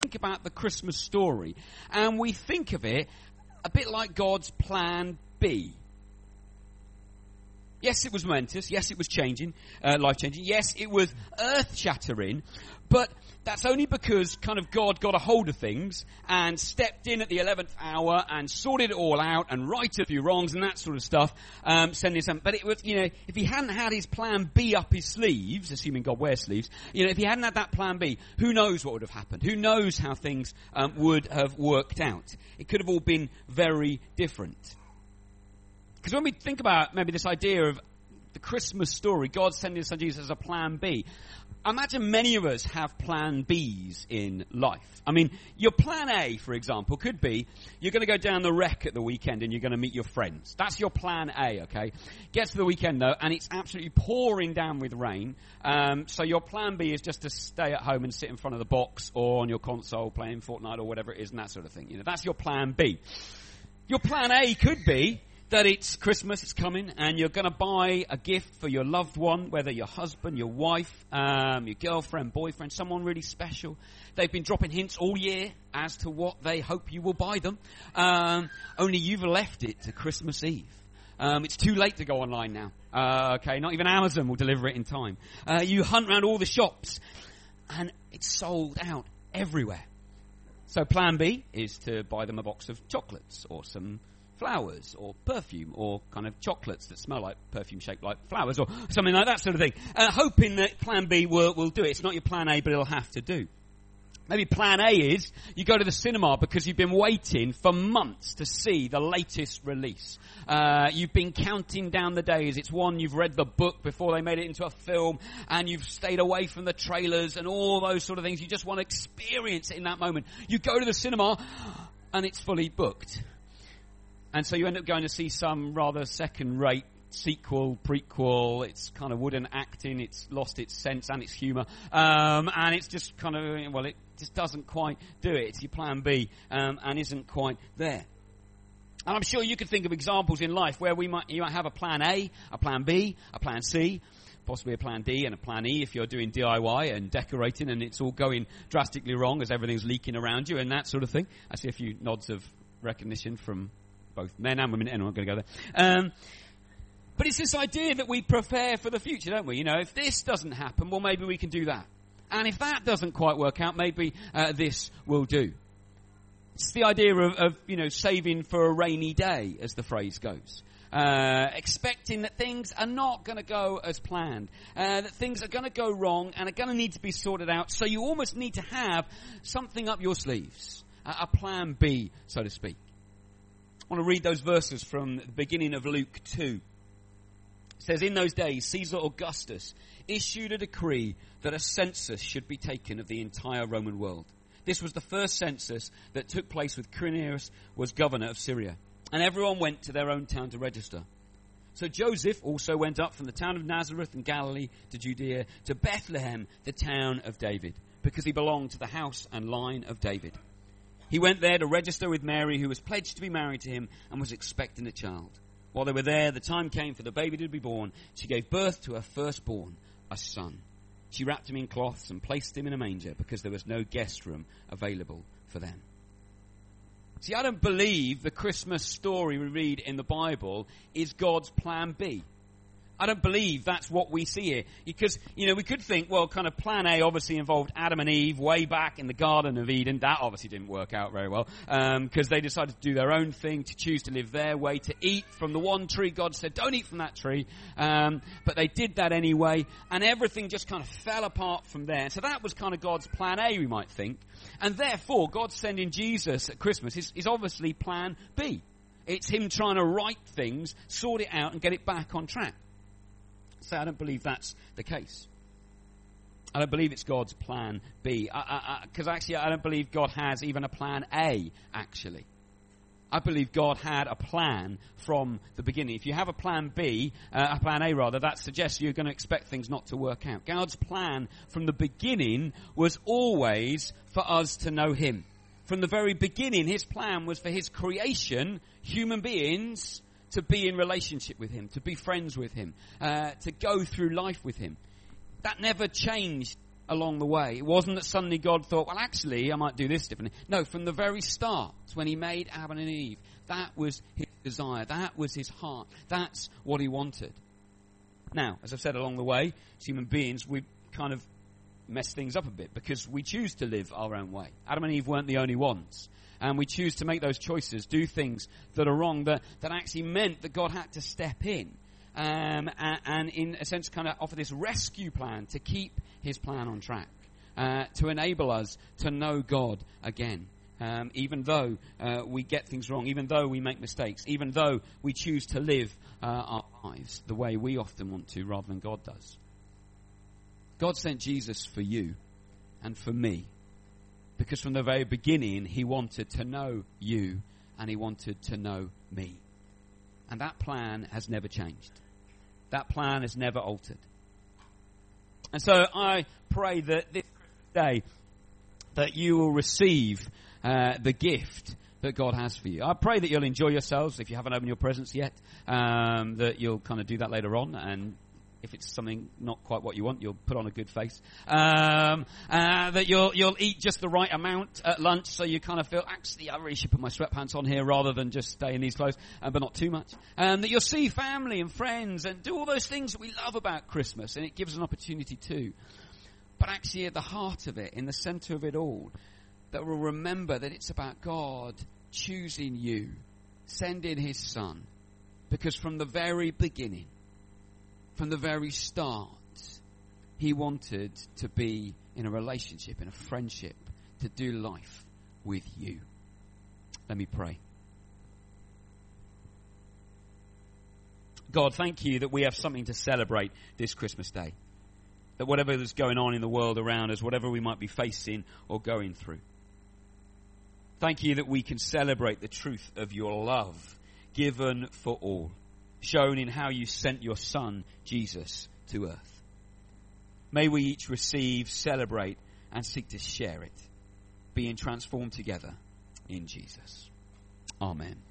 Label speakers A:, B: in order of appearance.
A: think about the Christmas story, and we think of it a bit like God's plan B. Yes, it was momentous. Yes, it was changing, life-changing. Yes, it was earth-shattering. But that's only because kind of God got a hold of things and stepped in at the 11th hour and sorted it all out and righted a few wrongs and that sort of stuff. Sending some. But it was, if he hadn't had his plan B up his sleeves, assuming God wears sleeves, if he hadn't had that plan B, who knows what would have happened? Who knows how things would have worked out? It could have all been very different. Because when we think about maybe this idea of the Christmas story, God sending His Son Jesus as a plan B, I imagine many of us have plan Bs in life. I mean, your plan A, for example, could be you're going to go down the wreck at the weekend and you're going to meet your friends. That's your plan A, okay? Gets to the weekend, though, and it's absolutely pouring down with rain. So your plan B is just to stay at home and sit in front of the box or on your console playing Fortnite or whatever it is and that sort of thing. That's your plan B. Your plan A could be that it's Christmas, it's coming, and you're going to buy a gift for your loved one, whether your husband, your wife, your girlfriend, boyfriend, someone really special. They've been dropping hints all year as to what they hope you will buy them. Only you've left it to Christmas Eve. It's too late to go online now. Okay, not even Amazon will deliver it in time. You hunt around all the shops, and it's sold out everywhere. So plan B is to buy them a box of chocolates or some flowers or perfume or kind of chocolates that smell like perfume shaped like flowers or something like that sort of thing. Hoping that plan B will do it. It's not your plan A, but it'll have to do. Maybe plan A is you go to the cinema because you've been waiting for months to see the latest release. You've been counting down the days. It's one, you've read the book before they made it into a film, and you've stayed away from the trailers and all those sort of things. You just want to experience it in that moment. You go to the cinema and it's fully booked. And so you end up going to see some rather second-rate sequel, prequel. It's kind of wooden acting. It's lost its sense and its humour. And it's just kind of, it just doesn't quite do it. It's your plan B and isn't quite there. And I'm sure you could think of examples in life where you might have a plan A, a plan B, a plan C, possibly a plan D and a plan E if you're doing DIY and decorating and it's all going drastically wrong as everything's leaking around you and that sort of thing. I see a few nods of recognition from both men and women. Anyway, I'm going to go there. But it's this idea that we prepare for the future, don't we? If this doesn't happen, well, maybe we can do that. And if that doesn't quite work out, maybe this will do. It's the idea of saving for a rainy day, as the phrase goes. Expecting that things are not going to go as planned. That things are going to go wrong and are going to need to be sorted out. So you almost need to have something up your sleeves. A plan B, so to speak. I want to read those verses from the beginning of Luke 2. It says, in those days, Caesar Augustus issued a decree that a census should be taken of the entire Roman world. This was the first census that took place when Quirinius was governor of Syria. And everyone went to their own town to register. So Joseph also went up from the town of Nazareth in Galilee to Judea, to Bethlehem, the town of David, because he belonged to the house and line of David. He went there to register with Mary, who was pledged to be married to him and was expecting a child. While they were there, the time came for the baby to be born. She gave birth to her firstborn, a son. She wrapped him in cloths and placed him in a manger because there was no guest room available for them. See, I don't believe the Christmas story we read in the Bible is God's plan B. I don't believe that's what we see here. Because, we could think, well, kind of plan A obviously involved Adam and Eve way back in the Garden of Eden. That obviously didn't work out very well. Because they decided to do their own thing, to choose to live their way, to eat from the one tree. God said, don't eat from that tree. But they did that anyway. And everything just kind of fell apart from there. So that was kind of God's plan A, we might think. And therefore, God sending Jesus at Christmas is obviously plan B. It's him trying to right things, sort it out, and get it back on track. So I don't believe that's the case. I don't believe it's God's plan B. Because actually I don't believe God has even a plan A, actually. I believe God had a plan from the beginning. If you have a plan B, a plan A rather, that suggests you're going to expect things not to work out. God's plan from the beginning was always for us to know him. From the very beginning, his plan was for his creation, human beings, to be in relationship with him, to be friends with him, to go through life with him. That never changed along the way. It wasn't that suddenly God thought, well, actually, I might do this differently. No, from the very start, when he made Adam and Eve, that was his desire. That was his heart. That's what he wanted. Now, as I've said along the way, as human beings, we kind of mess things up a bit because we choose to live our own way. Adam and Eve weren't the only ones. And we choose to make those choices, do things that are wrong, that actually meant that God had to step in. And in a sense kind of offer this rescue plan to keep his plan on track. To enable us to know God again. Even though we get things wrong, even though we make mistakes, even though we choose to live our lives the way we often want to rather than God does. God sent Jesus for you and for me. Because from the very beginning, he wanted to know you and he wanted to know me. And that plan has never changed. That plan has never altered. And so I pray that this day that you will receive the gift that God has for you. I pray that you'll enjoy yourselves if you haven't opened your presents yet, that you'll kind of do that later on, and if it's something not quite what you want, you'll put on a good face. That you'll eat just the right amount at lunch, so you kind of feel, actually, I really should put my sweatpants on here rather than just stay in these clothes, but not too much. That you'll see family and friends and do all those things that we love about Christmas, and it gives an opportunity too. But actually, at the heart of it, in the center of it all, that we'll remember that it's about God choosing you, sending his son, because from the very beginning, from the very start, he wanted to be in a relationship, in a friendship, to do life with you. Let me pray. God, thank you that we have something to celebrate this Christmas day. That whatever is going on in the world around us, whatever we might be facing or going through, thank you that we can celebrate the truth of your love given for all, shown in how you sent your son, Jesus, to earth. May we each receive, celebrate, and seek to share it, being transformed together in Jesus. Amen.